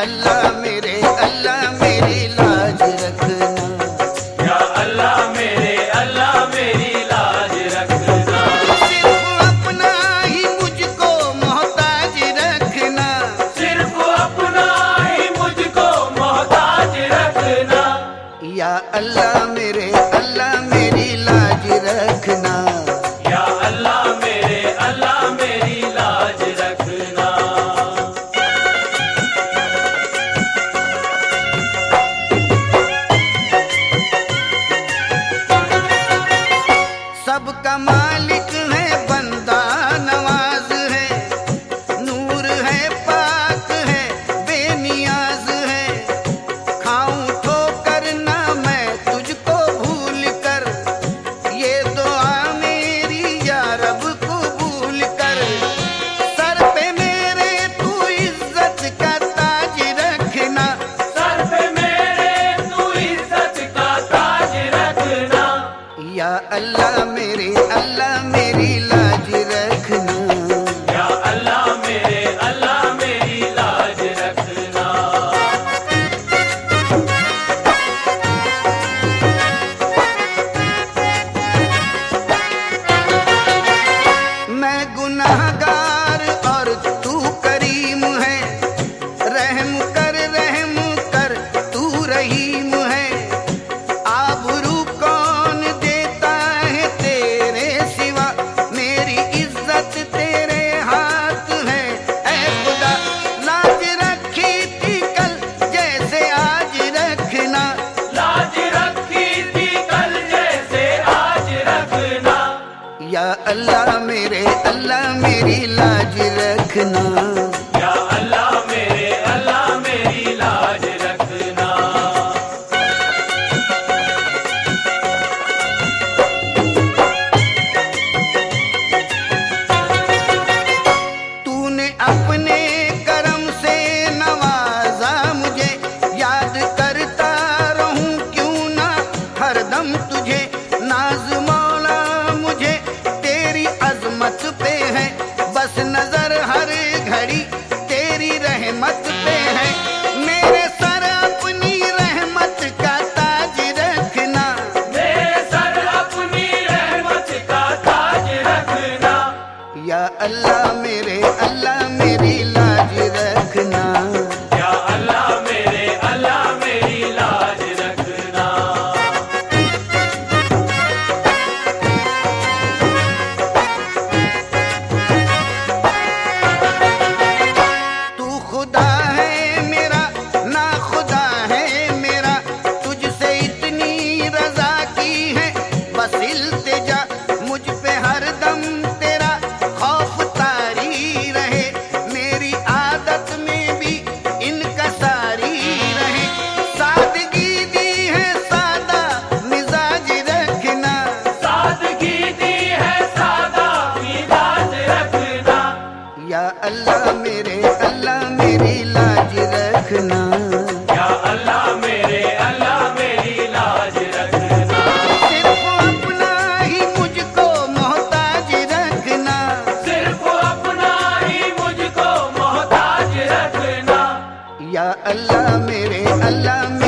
अल्लाह मेरी लाज रखना। या अल्लाह मेरी लाज रखना। सिर्फ अपना ही मुझको मोहताज रखना। सिर्फ अपना ही मुझको मोहताज रखना। या अल्लाह मेरी लाज रखना। या अल्लाह मेरी लाज रखना। सबका मालिक है, बंदा नवाज है, नूर है, पाक है, बेनियाज है। खाऊं ठोकर ना मैं तुझको भूल कर, ये दुआ मेरी या रब कबूल कर। सर पे मेरे तू इज्जत का ताज रखना। सर पे मेरे तू इज्जत का ताज रखना। या अल्लाह मेरी लाज रखना। या अल्लाह मेरी लाज रखना। मैं गुनाहगार और तू करीम है, रहम कर तू रहीम है। आबरू कौन देता है तेरे सिवा, मेरी इज्जत तेरे हाथ है ऐ खुदा। लाज रखी थी कल जैसे आज रखना। लाज रखी थी कल जैसे आज रखना। या अल्लाह मेरी लाज रखना। या अल्लाह मेरी लाज रखना। तूने अपने करम से नवाजा मुझे, याद करता रहूं क्यों ना हरदम तुझे। नाज मौला मुझे तेरी अजमत पे है, बस नजर हर घड़ी तेरी रहमत पे है। मेरे सर अपनी रहमत का ताज रखना। मेरे सर अपनी रहमत का ताज रखना। या अल्लाह मेरी लाज रखना। या अल्लाह मेरी लाज रखना। तू खुदा है मेरा ना खुदा है मेरा, तुझसे इतनी रजा की है बस इल्तिजा। मुझ पे हरदम तेरा खौफ तारी रहे, मेरी आदत में भी इनका सारी रहे। सादगी दी है सादा मिजाज रखना। सादगी दी है सादा मिजाज रखना। या अल्लाह मेरी लाज रखना। या अल्लाह मेरी लाज रखना। सिर्फ अपना ही मुझको मोहताज रखना। सिर्फ अपना ही मुझको मोहताज रखना। या अल्लाह मेरी